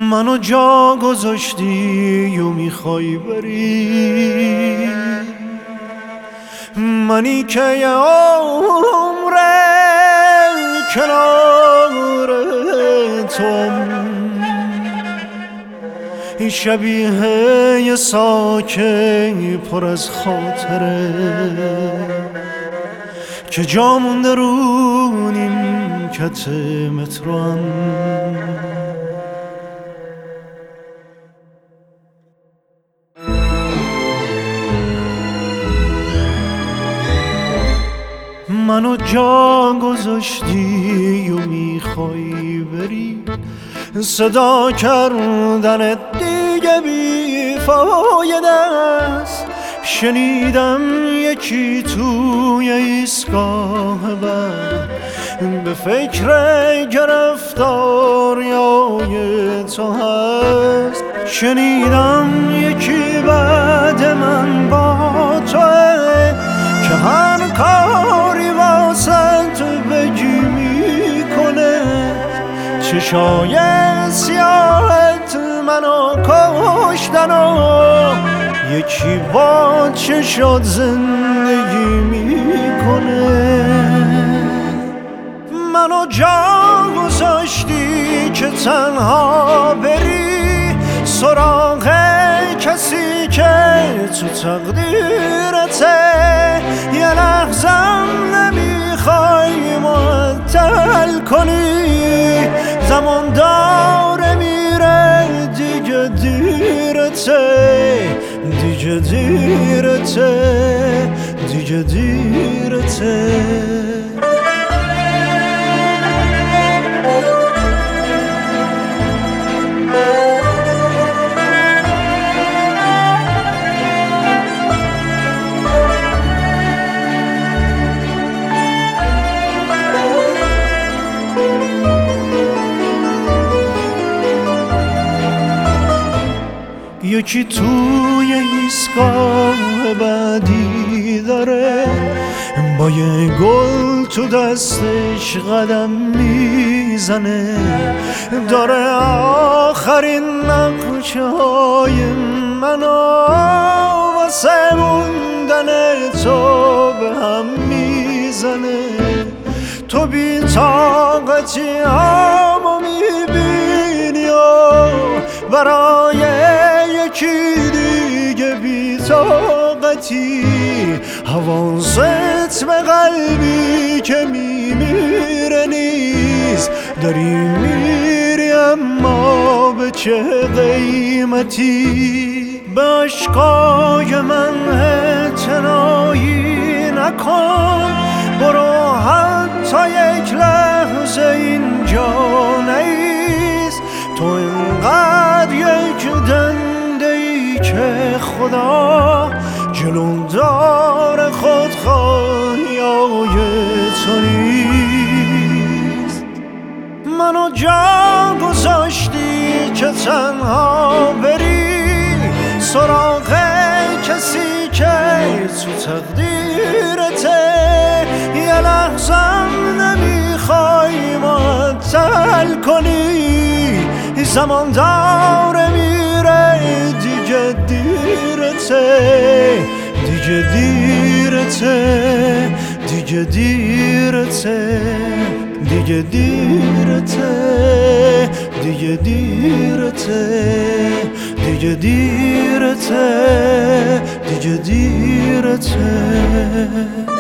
منو جا گذاشتی و میخوای بری، منی که یه عمره کنار توم، شبیه یه ساکه پر از خاطره که جا مونده رو نیمکت متروام. منو جا گذاشتی و میخوای بری، صدا کردنت دیگه بیفایده است. شنیدم یکی توی ایستگاه بعد به فکر گرفتاریای تو هست. شنیدم یکی بعد من با توه که هر کاری واسه تو بگی میکنه. چشای سیاهت منو کشتن و یکی با چشات زندگی میکنه. منو جا گذاشتی که تنها بری سراغ کسی که تو تقدیرته. یه لحظم نمیخوای معطل کنی، زمان داره میره دیگه دیرته، دیگه دیرته، دیگه دیرته. یکی توی ایستگاه بعدی داره با یه گل تو دستش قدم میزنه، داره آخرین نقشه های منو واسه موندن تو به هم میزنه. تو بی طاقتی همو میبینی و برای یکی دیگه بی طاقتی. حواست به قلبی که میمیره نیست، داری میری اما به چه قیمتی. به عشقای من اعتنایی نکن، برو حتی یک لحظه اینجا نیست. تو اینقدر یک دنده ای که خدا جلو دار خودخواهیای تو نیست. منو جا گذاشتی که تنها بری سراغ کسی که تو تقدیرته. یه لحظم نمیخوای معطل کنی، زمان داره میره دیگه دیرته، دیگه دیرته، دیگه دیرته، دیگه دیرته، دیگه دیرته، دیگه دیرته، دیگه دیرته.